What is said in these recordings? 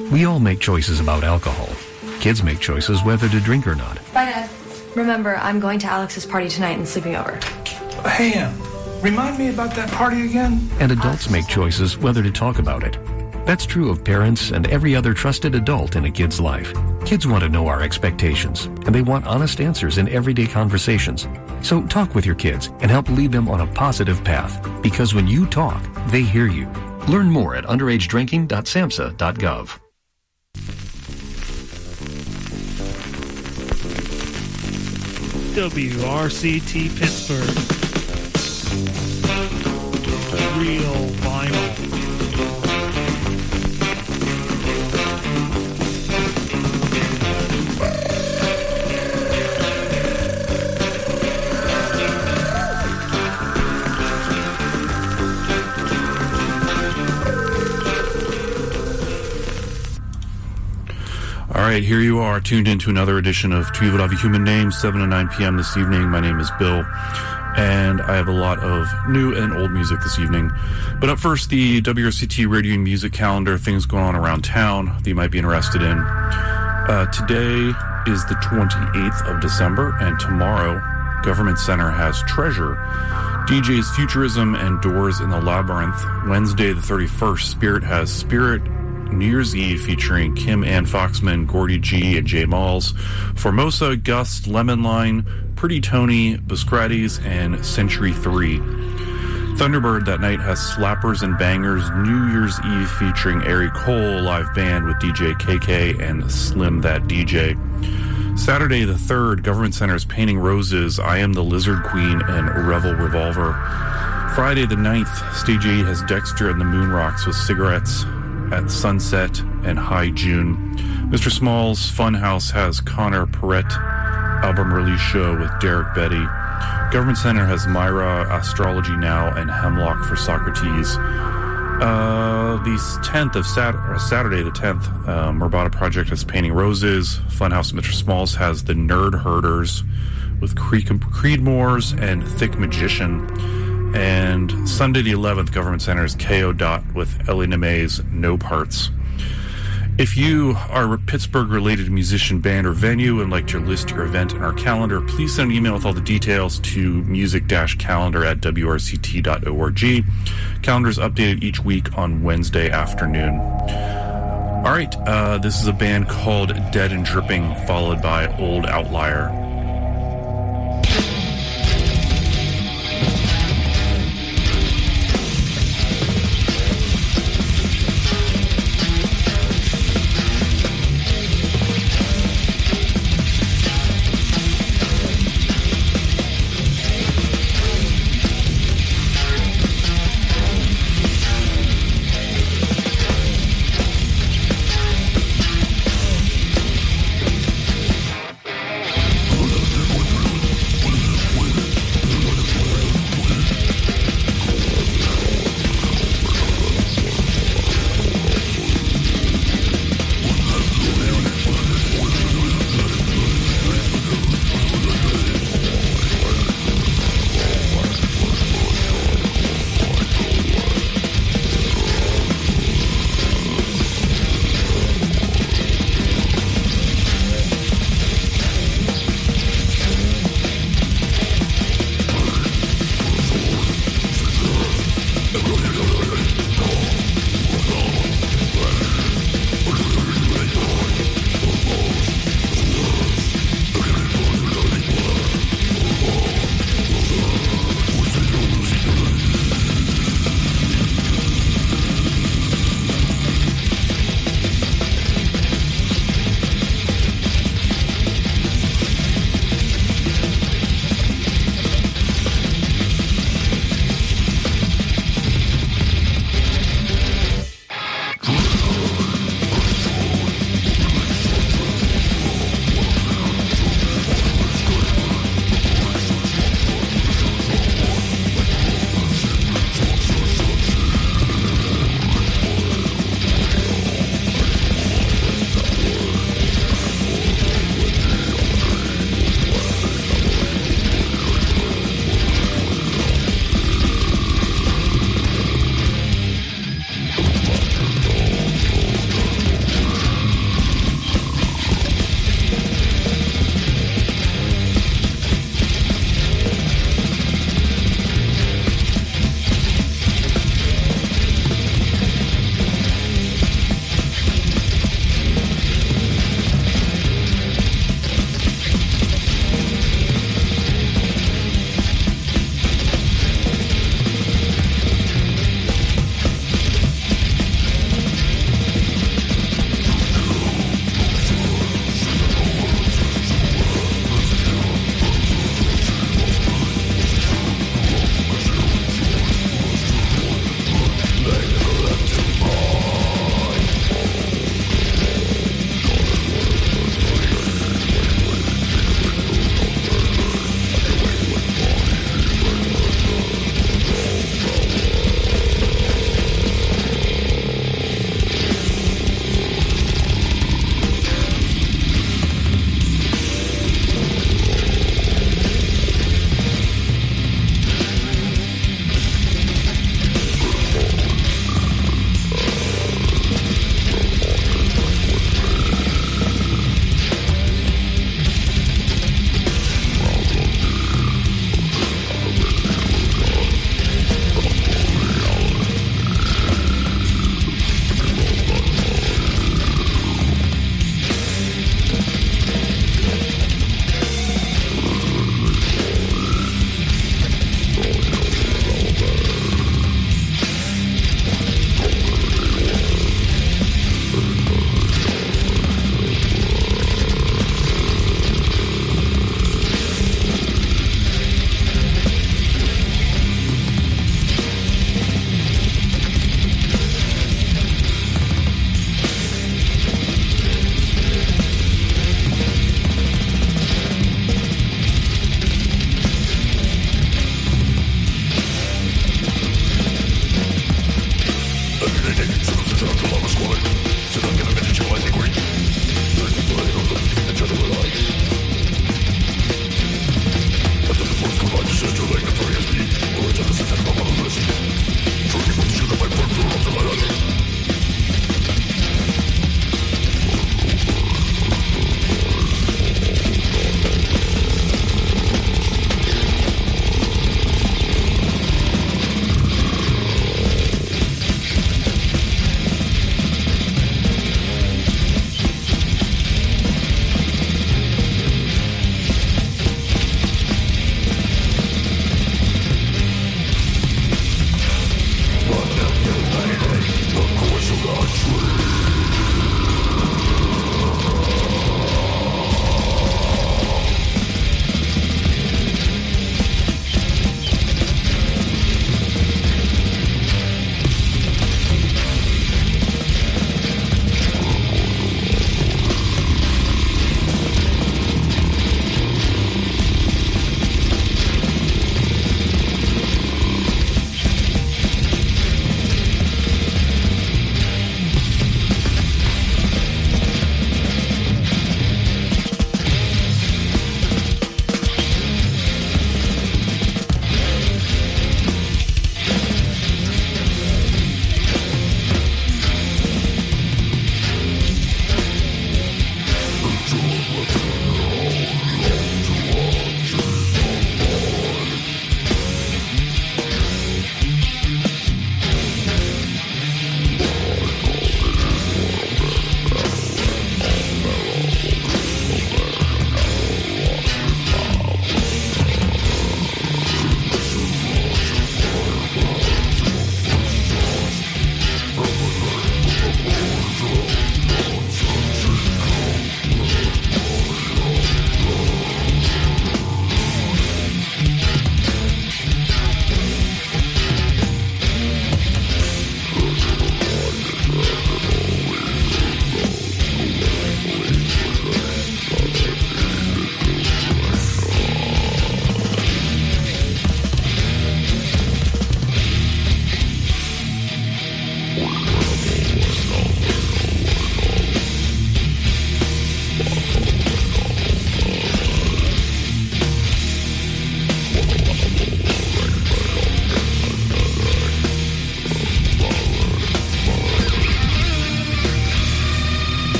We all make choices about alcohol. Kids make choices whether to drink or not. Bye, Dad. Remember, I'm going to Alex's party tonight and sleeping over. Hey, remind me about that party again? And adults make choices whether to talk about it. That's true of parents and every other trusted adult in a kid's life. Kids want to know our expectations, and they want honest answers in everyday conversations. So talk with your kids and help lead them on a positive path, because when you talk, they hear you. Learn more at underagedrinking.samhsa.gov. WRCT Pittsburgh. Real vinyl. All right, here you are, tuned into another edition of Tu Voudrais Human Names, 7 to 9 p.m. this evening. My name is Bill, and I have a lot of new and old music this evening. But up first, the WRCT radio and music calendar, things going on around town that you might be interested in. Today is the 28th of December, and tomorrow, Government Center has Treasure, DJ's Futurism, and Doors in the Labyrinth. Wednesday, the 31st, Spirit has Spirit, New Year's Eve featuring Kim Ann Foxman, Gordy G, and Jay Malls, Formosa, Gust, Lemon Line, Pretty Tony, Buscrattis, and Century 3. Thunderbird that night has Slappers and Bangers, New Year's Eve featuring Ari Cole, live band with DJ KK and Slim That DJ. Saturday the 3rd, Government Center's Painting Roses, I Am the Lizard Queen, and Revel Revolver. Friday the 9th, Stage 8 has Dexter and the Moon Rocks with Cigarettes at Sunset and High June. Mr. Small's Funhouse has Connor Perrette album release show with Derek Betty. Government Center has Myra, Astrology Now, and Hemlock for Socrates. The 10th of Saturday the 10th, Murbata Project has Painting Roses. Funhouse Mr. Smalls has The Nerd Herders with Creedmoors and Thick Magician. And Sunday the 11th, Government Center is KO Dot with Ellie Neme's No Parts. If you are a Pittsburgh-related musician, band, or venue and like to list your event in our calendar, please send an email with all the details to music-calendar@wrct.org. Calendar is updated each week on Wednesday afternoon. All right, this is a band called Dead and Dripping, followed by Old Outlier.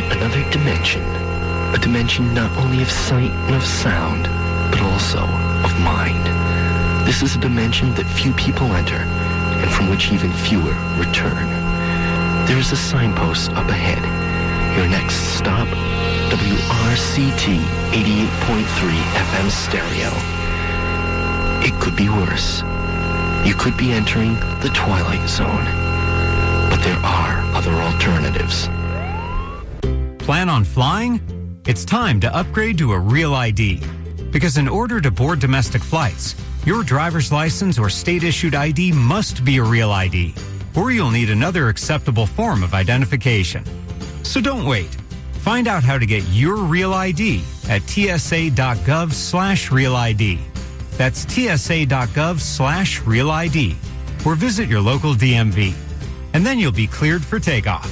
another dimension. A dimension not only of sight and of sound, but also of mind. This is a dimension that few people enter, and from which even fewer return. There is a signpost up ahead. Your next stop, WRCT 88.3 FM stereo. It could be worse. You could be entering the Twilight Zone. But there are other alternatives. Plan on flying? It's time to upgrade to a Real ID. Because in order to board domestic flights, your driver's license or state-issued ID must be a Real ID, or you'll need another acceptable form of identification. So don't wait. Find out how to get your Real ID at tsa.gov/Real ID. That's tsa.gov/Real ID, or visit your local DMV. And then you'll be cleared for takeoff.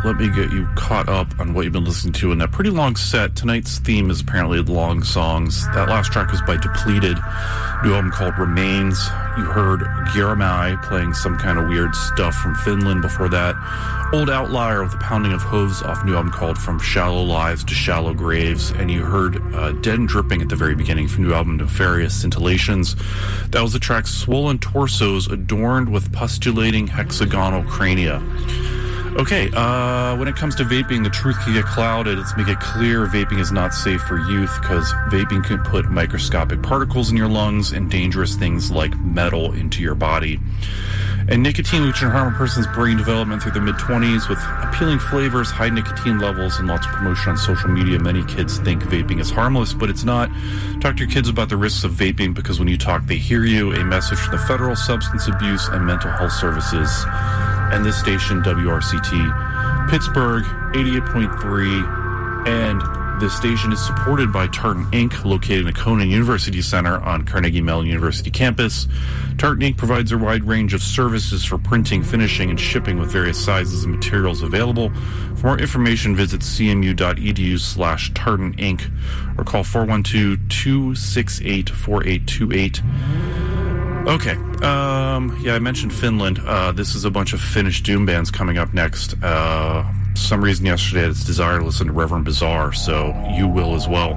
let me get you caught up on what you've been listening to in that pretty long set. Tonight's theme is apparently long songs. That last track was by Depleted, new album called Remains. You heard Geramai playing some kind of weird stuff from Finland. Before that, Old Outlier with the pounding of hooves off a new album called From Shallow Lives to Shallow Graves. And you heard Dead and Dripping at the very beginning from new album Nefarious Scintillations. That was the track Swollen Torsos Adorned with Pustulating Hexagonal Crania. Okay, when it comes to vaping, the truth can get clouded. Let's make it clear vaping is not safe for youth because vaping can put microscopic particles in your lungs and dangerous things like metal into your body. And nicotine, which can harm a person's brain development through the mid-20s with appealing flavors, high nicotine levels, and lots of promotion on social media. Many kids think vaping is harmless, but it's not. Talk to your kids about the risks of vaping because when you talk, they hear you. A message from the Federal Substance Abuse and Mental Health Services. And this station, WRCT, Pittsburgh, 88.3, and this station is supported by Tartan Inc., located in the Conan University Center on Carnegie Mellon University campus. Tartan Inc. provides a wide range of services for printing, finishing, and shipping with various sizes and materials available. For more information, visit cmu.edu/Tartan Inc. or call 412-268-4828. Okay, yeah, I mentioned Finland. This is a bunch of Finnish doom bands coming up next. For some reason yesterday I had its desire to listen to Reverend Bizarre, so you will as well.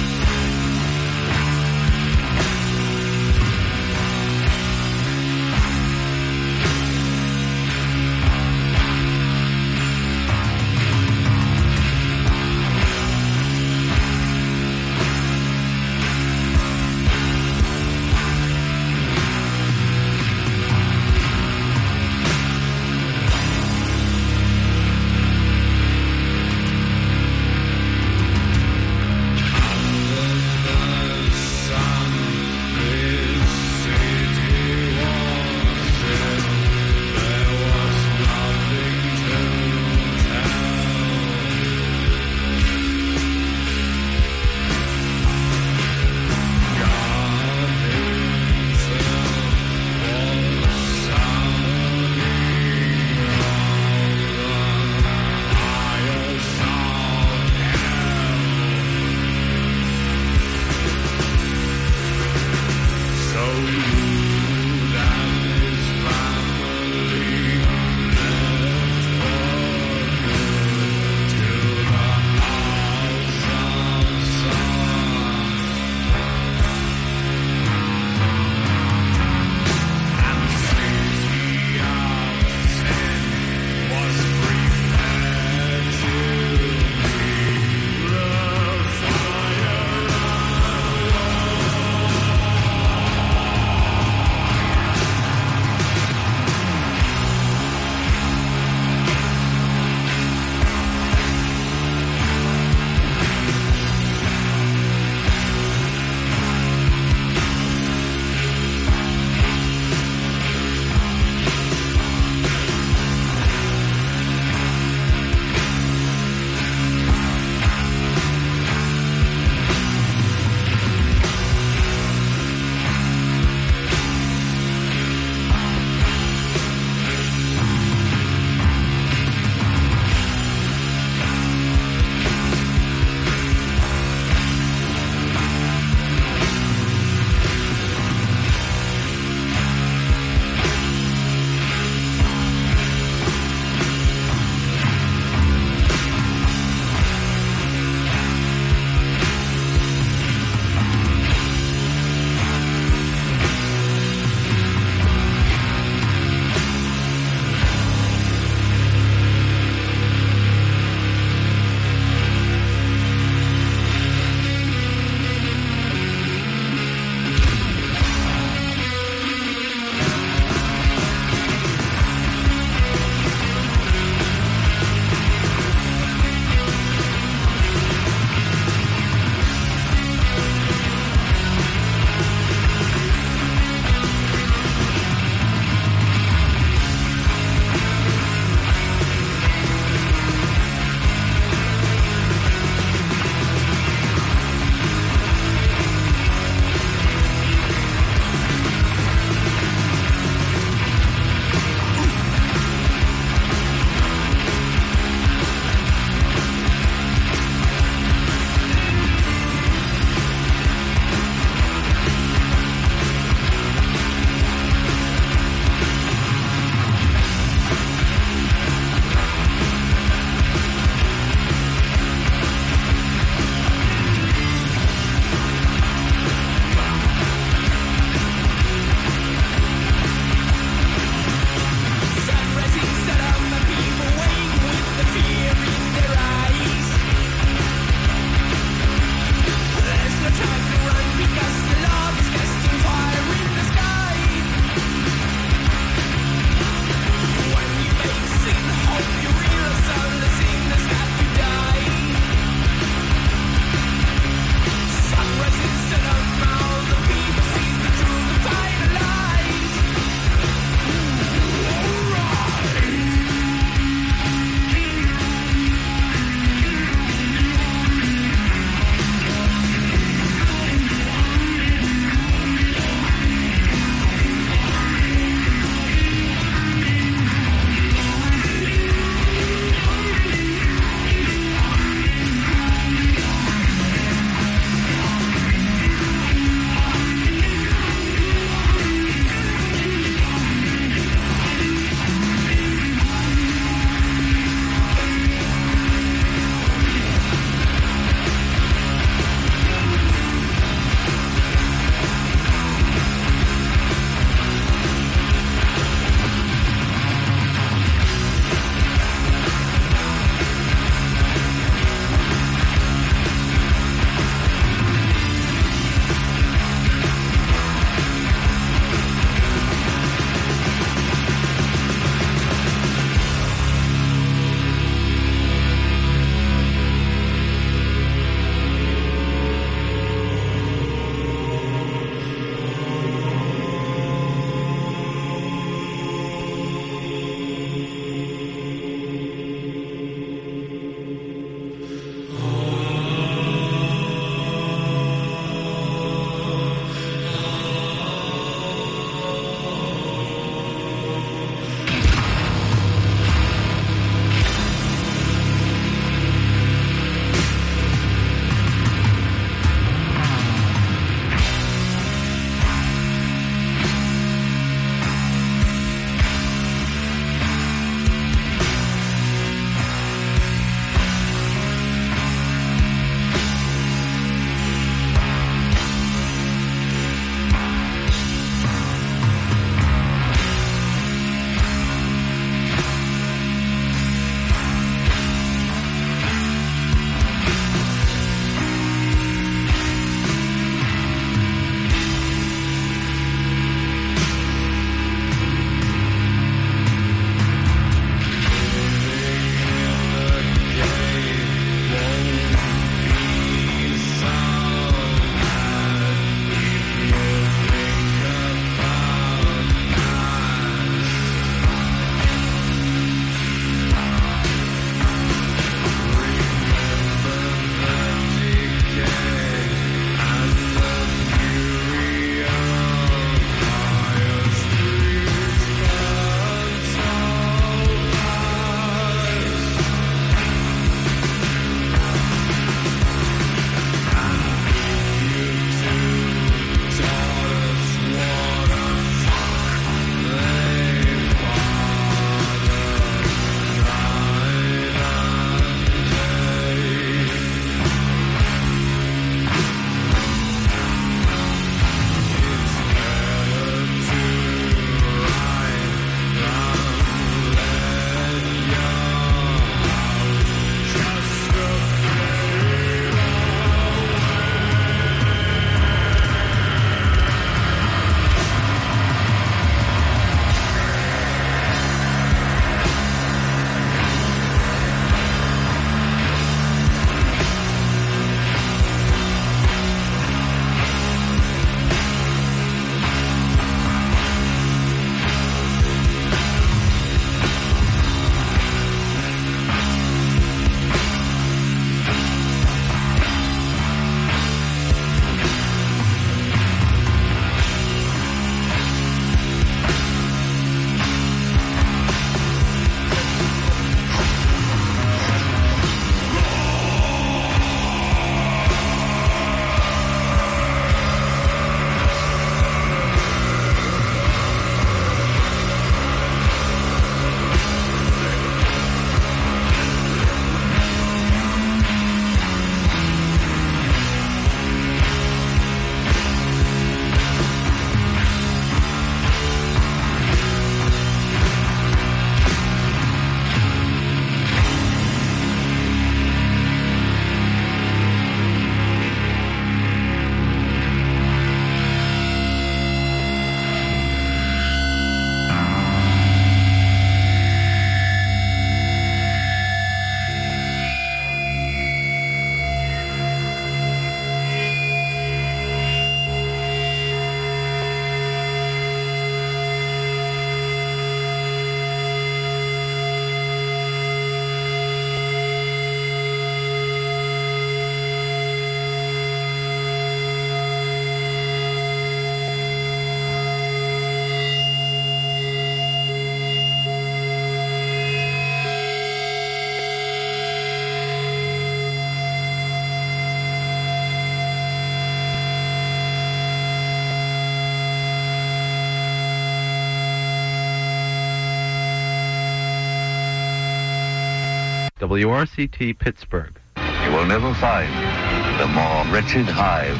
WRCT Pittsburgh. You will never find the more wretched hive